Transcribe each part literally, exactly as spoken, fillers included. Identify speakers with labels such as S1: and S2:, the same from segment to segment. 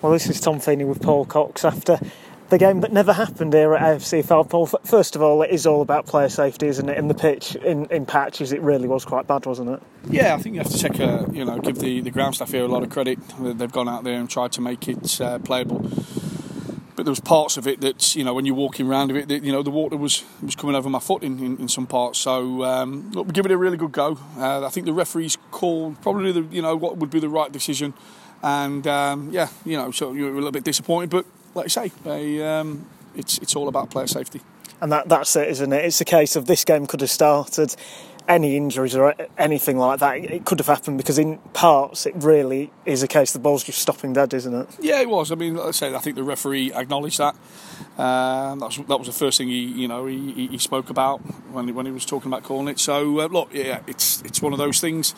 S1: Well, this is Tom Feeney with Paul Cox after the game that never happened here at A F C Foul. First of all, it is all about player safety, isn't it? In the pitch, in, in patches, it really was quite bad, wasn't it?
S2: Yeah, I think you have to take a, you know, give the, the ground staff here a lot of credit. They've gone out there and tried to make it uh, playable. But there was parts of it that, you know, when you're walking around it, that, you know, the water was, was coming over my foot in, in, in some parts. So, um, look, we give it a really good go. Uh, I think the referees called probably the, you know, what would be the right decision. And um, yeah, you know, so you're a little bit disappointed, but like I say, they, um, it's it's all about player safety.
S1: And that that's it, isn't it? It's a case of this game could have started, any injuries or anything like that, it could have happened, because in parts it really is a case the ball's just stopping dead, isn't it?
S2: Yeah, it was. I mean, like I say, I think the referee acknowledged that. Um, that was that was the first thing he, you know, he, he spoke about when he, when he was talking about calling it. So uh, look, yeah, it's it's one of those things.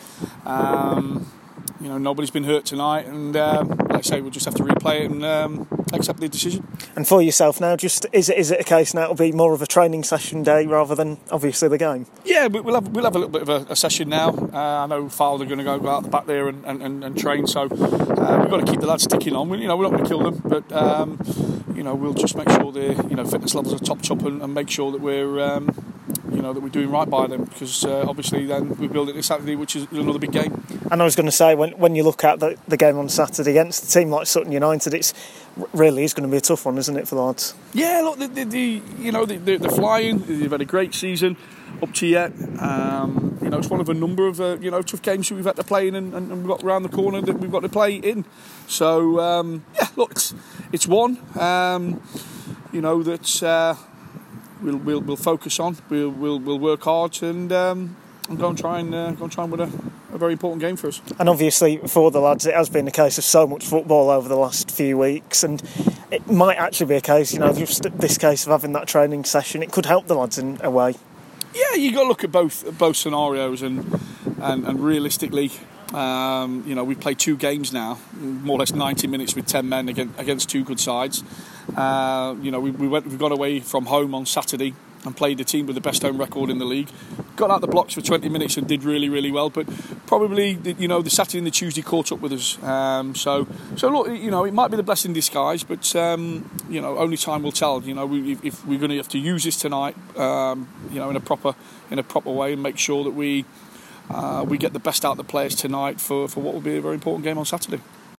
S2: Um, You know, nobody's been hurt tonight, and um, like I say, we'll just have to replay it and um, accept the decision.
S1: And for yourself now, just is it is it a case now it'll be more of a training session day rather than obviously the game?
S2: Yeah, we'll have we'll have a little bit of a, a session now. Uh, I know Fowler are going to go, go out the back there and, and, and train, so uh, we've got to keep the lads ticking on. We, you know, we're not going to kill them, but um, you know, we'll just make sure their you know fitness levels are topped up and, and make sure that we're. Um, You know that we're doing right by them, because uh, obviously then we build it this Saturday, which is another big game.
S1: And I was going to say, when when you look at the, the game on Saturday against a team like Sutton United, it's really is going to be a tough one, isn't it, for the lads?
S2: Yeah, look, the, the, the you know the, the, the flying. They've had a great season up to yet. Um, you know, it's one of a number of uh, you know tough games that we've had to play in, and, and we've got around the corner that we've got to play in. So um, yeah, look, it's it's one. Um, you know that. Uh, We'll, we'll we'll focus on. We'll we'll we'll work hard and um, and go and try and uh, go and try and win a, a very important game for us.
S1: And obviously for the lads, it has been a case of so much football over the last few weeks, and it might actually be a case, you know, just this case of having that training session. It could help the lads in a way.
S2: Yeah, you got to look at both both scenarios, and and, and realistically. Um, you know, we've played two games now, more or less ninety minutes with ten men against, against two good sides. Uh, you know, we, we went, we got away from home on Saturday and played the team with the best home record in the league. Got out the blocks for twenty minutes and did really, really well. But probably, you know, the Saturday and the Tuesday caught up with us. Um, so, so look, you know, it might be the blessing in disguise, but um, you know, only time will tell. You know, we, if, if we're going to have to use this tonight, um, you know, in a proper in a proper way, and make sure that we. Uh, we get the best out of the players tonight for, for what will be a very important game on Saturday.